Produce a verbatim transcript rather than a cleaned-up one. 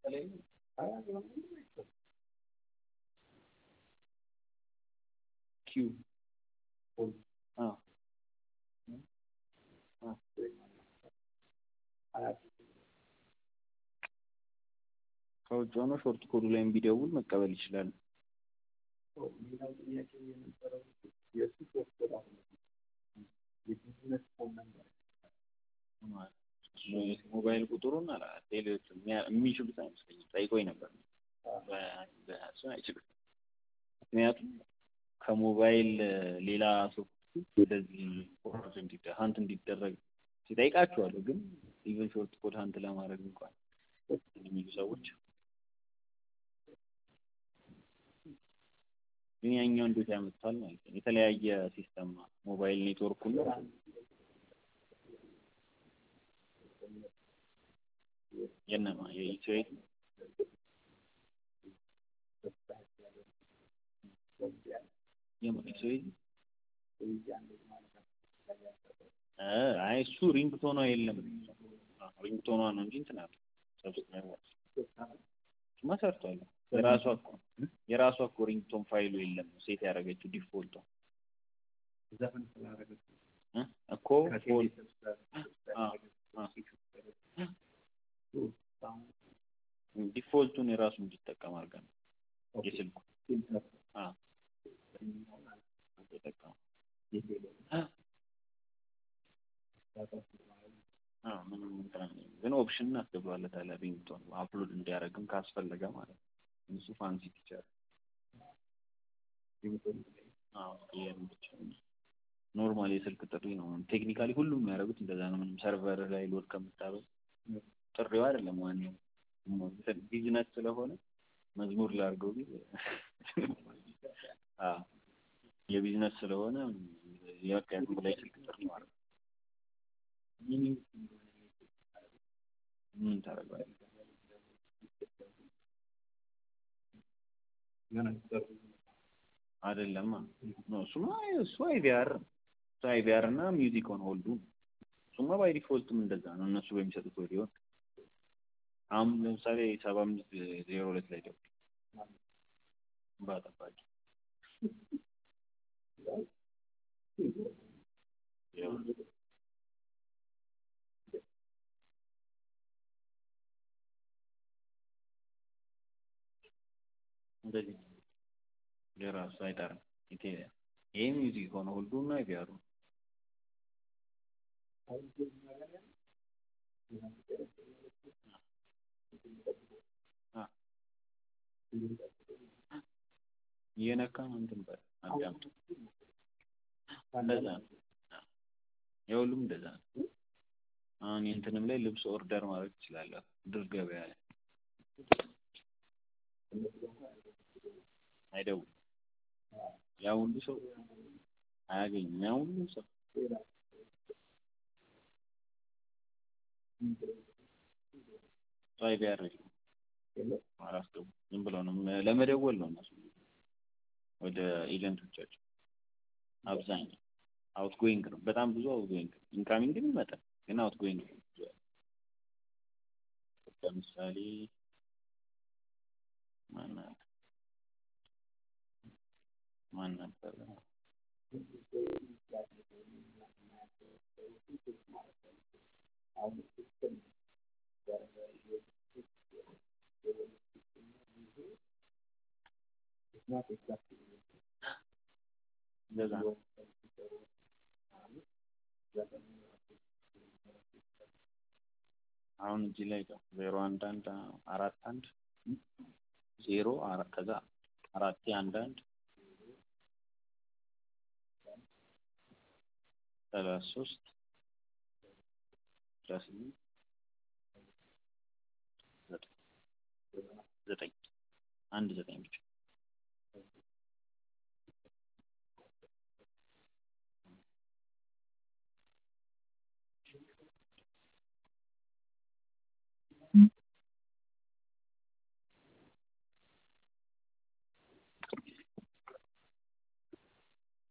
ኪው አዎ ከውጭ ሆኖ ሾርት ኮዱ ላይም ቢደውል መቀበል ይችላል። ሞባይል ቁጥሩን አላ ቴሌዎች የሚችሉት አይመስለኝም። ጠይቆኝ ነበር በእሱ አይችልም። ምክንያቱም ከሞባይል ሌላ ሰው ወደዚህ ፎርስ እንዲደ ሀንት እንዲደረግ ሲጠይቃቸዋለሁ። ግን ኢቨን ሾርት ኮድ ሀንት ለማድረግ እንኳን የሚሉ ሰዎች ግን ያኛው እንዴት ያመጣል ማለት ነው። የተለያየ ሲስተም ነው ሞባይል ኔትወርኩ ነው የነማ የኢትዮ የኢትዮ አይ እሱ ሪንግቶኗ የለም ሪንግቶኗ ነው እንጂ እንትን አለ ሰብስክራይበር ማሰርቷል። የራሷ እኮ የራሷ እኮ ሪንግቶን ፋይሉ የለም ሴት ያደረገችው ዲፎልቷ ዘፈን ስላደረገች እኮ ዲፎልቱን የራሱ እንዲጠቀም አድርገን የስልኩ አዎ ተጠቀም አዎ ምንም እንትን ግን ኦፕሽን አስገባለታል ሪንግቶን አፕሎድ እንዲያደርግም ካስፈለገ ማለት ነው። እሱ ፋንሲ ፊቸር አዎ ኖርማል የስልክ ጥሪ ነው። ቴክኒካሊ ሁሉም የሚያደርጉት እንደዛ ነው። ምንም ሰርቨር ላይ ሎድ ከምታደርግ ጥሪው አይደለም ዋናው ቢዝነስ ስለሆነ መዝሙር ላድርገው ቢል አዎ የቢዝነስ ስለሆነ የወቀን ላይ ስልክ ጥሪ ማለት ምን ታደርጋለህ? አይደለም ነው እሱማ እሱ አይቪአር አይቪአር እና ሚውዚክ ኦን ሆልዱ እሱማ ባይ ዲፎልትም እንደዛ ነው። እነሱ በሚሰጡት ኦዲዮ አሁን ለምሳሌ ሰባ አምስት ዜሮ ሁለት ላይ ደውል ባጠባቂ እንደዚህ የራሱ አይጠራም። ይሄ ሚውዚክ ሆነ ሁሉ እና አይቪአር የነካ እንትን በል አዳምጥ እንደዛ ነው። የሁሉም እንደዛ ነው። አሁን እንትንም ላይ ልብስ ኦርደር ማድረግ ትችላለህ ድር ገበያ ላይ አይደውልም። ያ ሁሉ ሰው አያገኝም። ያ ሁሉ ሰው አይቪአር የለም አላስገቡም። ዝም ብለው ነው ለመደወል ነው እነሱ ወደ ኤጀንቶቻቸው አብዛኛው አውት ጎይንግ ነው። በጣም ብዙ አውት ጎይንግ ኢንካሚንግ ግን ይመጣል ግን አውት ጎይንግ ነው። ለምሳሌ ማን ማን ነበር እንደዛ አሁን እዚህ ላይ ዜሮ አንድ አንድ አራት አንድ ዜሮ አራት ከዛ አራት አንድ አንድ ሰላሳ ሶስት ዘጠኝ አንድ ዘጠኝ ብቻ